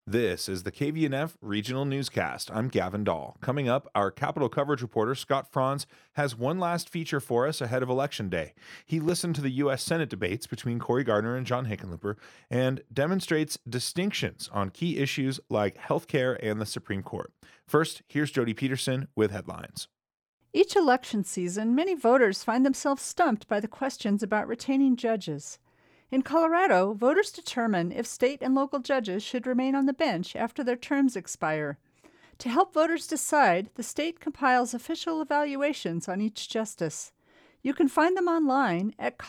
This is the KVNF Regional Newscast. I'm Gavin Dahl. Coming up, our Capitol coverage reporter, Scott Franz, has one last feature for us ahead of Election Day. He listened to the U.S. Senate debates between Cory Gardner and John Hickenlooper and demonstrates distinctions on key issues like health care and the Supreme Court. First, here's Jody Peterson with headlines. Each election season, many voters find themselves stumped by the questions about retaining judges. In Colorado, voters determine if state and local judges should remain on the bench after their terms expire. To help voters decide, the state compiles official evaluations on each justice. You can find them online at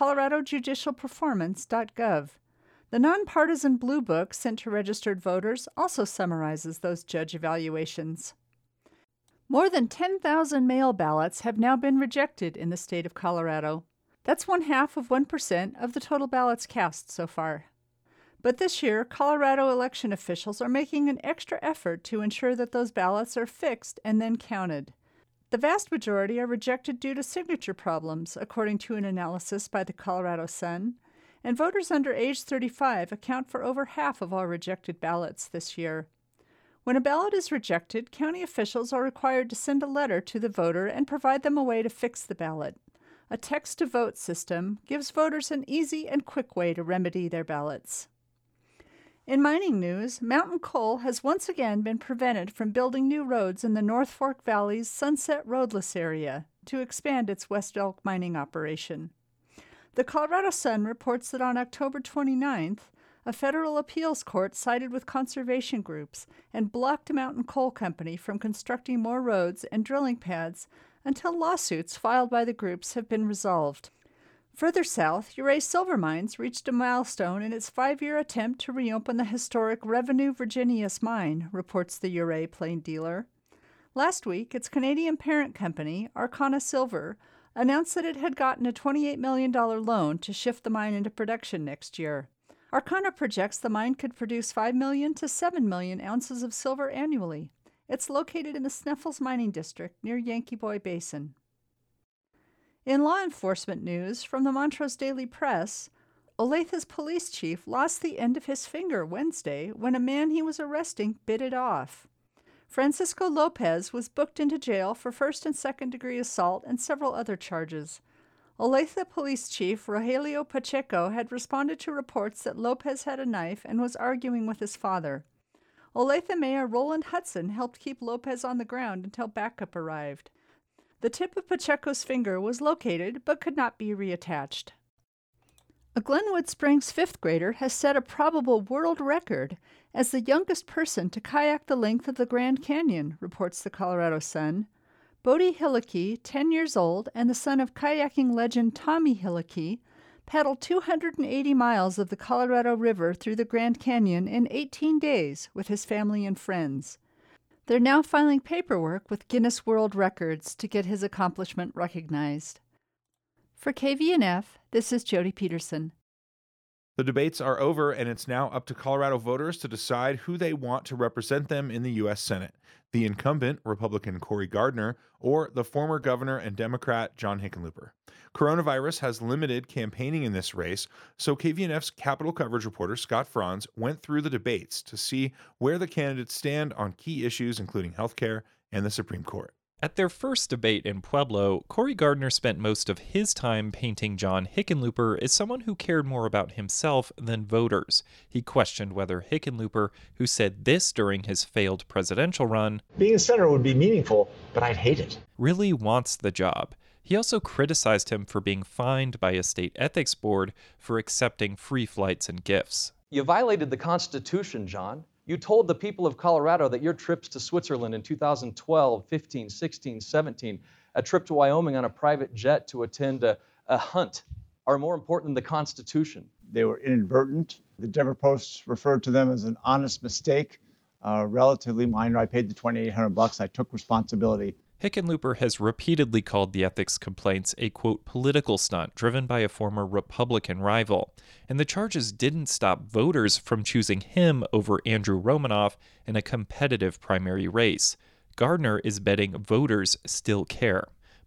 coloradojudicialperformance.gov. The nonpartisan Blue Book sent to registered voters also summarizes those judge evaluations. More than 10,000 mail ballots have now been rejected in the state of Colorado. That's 0.5% of the total ballots cast so far. But this year, Colorado election officials are making an extra effort to ensure that those ballots are fixed and then counted. The vast majority are rejected due to signature problems, according to an analysis by the Colorado Sun, and voters under age 35 account for over half of all rejected ballots this year. When a ballot is rejected, county officials are required to send a letter to the voter and provide them a way to fix the ballot. A text-to-vote system gives voters an easy and quick way to remedy their ballots. In mining news, Mountain Coal has once again been prevented from building new roads in the North Fork Valley's Sunset Roadless area to expand its West Elk mining operation. The Colorado Sun reports that on October 29th, a federal appeals court sided with conservation groups and blocked Mountain Coal Company from constructing more roads and drilling pads until lawsuits filed by the groups have been resolved. Further south, Ouray Silver Mines reached a milestone in its 5-year attempt to reopen the historic Revenue Virginius mine, reports the Ouray Plain Dealer. Last week, its Canadian parent company, Arcana Silver, announced that it had gotten a $28 million loan to shift the mine into production next year. Arcana projects the mine could produce 5 million to 7 million ounces of silver annually. It's located in the Sneffels Mining District near Yankee Boy Basin. In law enforcement news from the Montrose Daily Press, Olathe's police chief lost the end of his finger Wednesday when a man he was arresting bit it off. Francisco Lopez was booked into jail for first and second-degree assault and several other charges. Olathe Police Chief Rogelio Pacheco had responded to reports that Lopez had a knife and was arguing with his father. Olathe Mayor Roland Hudson helped keep Lopez on the ground until backup arrived. The tip of Pacheco's finger was located but could not be reattached. A Glenwood Springs 5th grader has set a probable world record as the youngest person to kayak the length of the Grand Canyon, reports the Colorado Sun. Bodie Hillicky, 10 years old, and the son of kayaking legend Tommy Hillicky, paddled 280 miles of the Colorado River through the Grand Canyon in 18 days with his family and friends. They're now filing paperwork with Guinness World Records to get his accomplishment recognized. For KVNF, this is Jody Peterson. The debates are over, and it's now up to Colorado voters to decide who they want to represent them in the U.S. Senate, the incumbent Republican Cory Gardner or the former governor and Democrat John Hickenlooper. Coronavirus has limited campaigning in this race, so KVNF's Capitol coverage reporter Scott Franz went through the debates to see where the candidates stand on key issues including healthcare and the Supreme Court. At their first debate in Pueblo, Cory Gardner spent most of his time painting John Hickenlooper as someone who cared more about himself than voters. He questioned whether Hickenlooper, who said this during his failed presidential run, "Being a senator would be meaningful, but I'd hate it," really wants the job. He also criticized him for being fined by a state ethics board for accepting free flights and gifts. You violated the Constitution, John. You told the people of Colorado that your trips to Switzerland in 2012, 15, 16, 17, a trip to Wyoming on a private jet to attend a hunt are more important than the Constitution. They were inadvertent. The Denver Post referred to them as an honest mistake, relatively minor. I paid the $2,800. I took responsibility. Hickenlooper has repeatedly called the ethics complaints a, quote, political stunt driven by a former Republican rival. And the charges didn't stop voters from choosing him over Andrew Romanoff in a competitive primary race. Gardner is betting voters still care.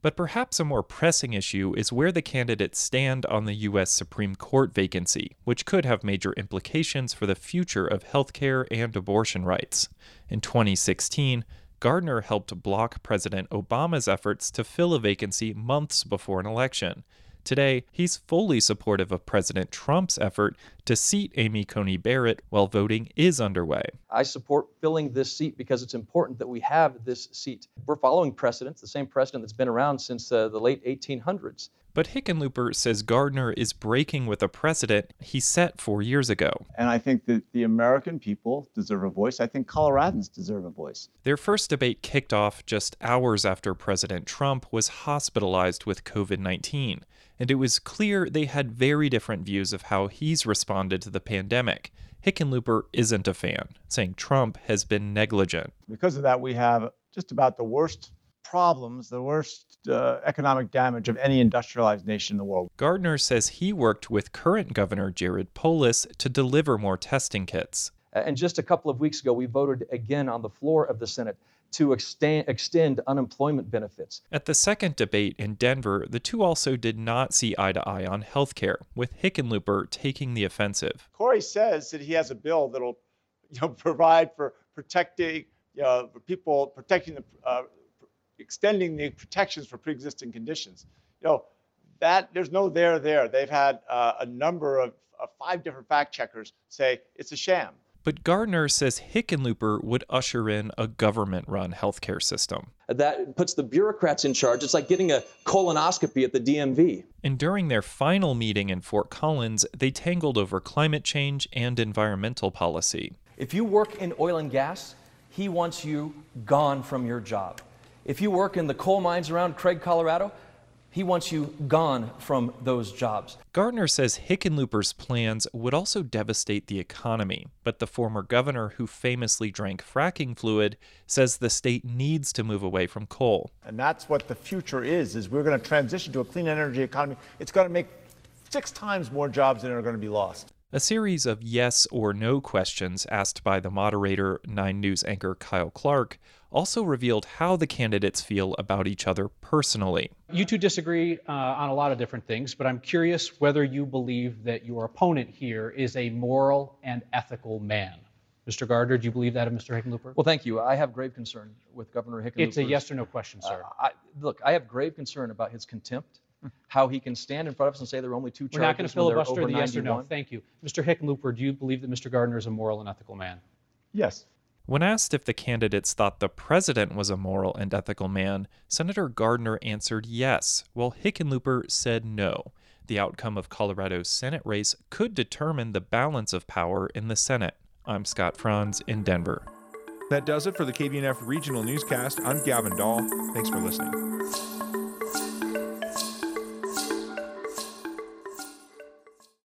But perhaps a more pressing issue is where the candidates stand on the U.S. Supreme Court vacancy, which could have major implications for the future of healthcare and abortion rights. In 2016, Gardner helped block President Obama's efforts to fill a vacancy months before an election. Today, he's fully supportive of President Trump's effort to seat Amy Coney Barrett while voting is underway. I support filling this seat because it's important that we have this seat. We're following precedents, the same precedent that's been around since the late 1800s. But Hickenlooper says Gardner is breaking with a precedent he set 4 years ago. And I think that the American people deserve a voice. I think Coloradans deserve a voice. Their first debate kicked off just hours after President Trump was hospitalized with COVID-19. And it was clear they had very different views of how he's responded to the pandemic. Hickenlooper isn't a fan, saying Trump has been negligent. Because of that, we have just about the worst problems, the worst economic damage of any industrialized nation in the world. Gardner says he worked with current Governor Jared Polis to deliver more testing kits. And just a couple of weeks ago, we voted again on the floor of the Senate to extend unemployment benefits. At the second debate in Denver, the two also did not see eye to eye on health care, with Hickenlooper taking the offensive. Corey says that he has a bill that'll provide for protecting people, extending the protections for pre-existing conditions. That there's no there. They've had a number of 5 different fact checkers say it's a sham. But Gardner says Hickenlooper would usher in a government-run healthcare system. That puts the bureaucrats in charge. It's like getting a colonoscopy at the DMV. And during their final meeting in Fort Collins, they tangled over climate change and environmental policy. If you work in oil and gas, he wants you gone from your job. If you work in the coal mines around Craig, Colorado, he wants you gone from those jobs. Gardner says Hickenlooper's plans would also devastate the economy, but the former governor who famously drank fracking fluid says the state needs to move away from coal. And that's what the future is we're going to transition to a clean energy economy. It's going to make 6 times more jobs than are going to be lost. A series of yes or no questions asked by the moderator, 9 News anchor Kyle Clark, also revealed how the candidates feel about each other personally. You two disagree on a lot of different things, but I'm curious whether you believe that your opponent here is a moral and ethical man. Mr. Gardner, do you believe that of Mr. Hickenlooper? Well, thank you. I have grave concern with Governor Hickenlooper. It's a yes or no question, sir. I have grave concern about his contempt, how he can stand in front of us and say there are only 2 charges. We're not going to filibuster the yes or no. 91. Thank you. Mr. Hickenlooper, do you believe that Mr. Gardner is a moral and ethical man? Yes. When asked if the candidates thought the president was a moral and ethical man, Senator Gardner answered yes, while Hickenlooper said no. The outcome of Colorado's Senate race could determine the balance of power in the Senate. I'm Scott Franz in Denver. That does it for the KVNF Regional Newscast. I'm Gavin Dahl. Thanks for listening.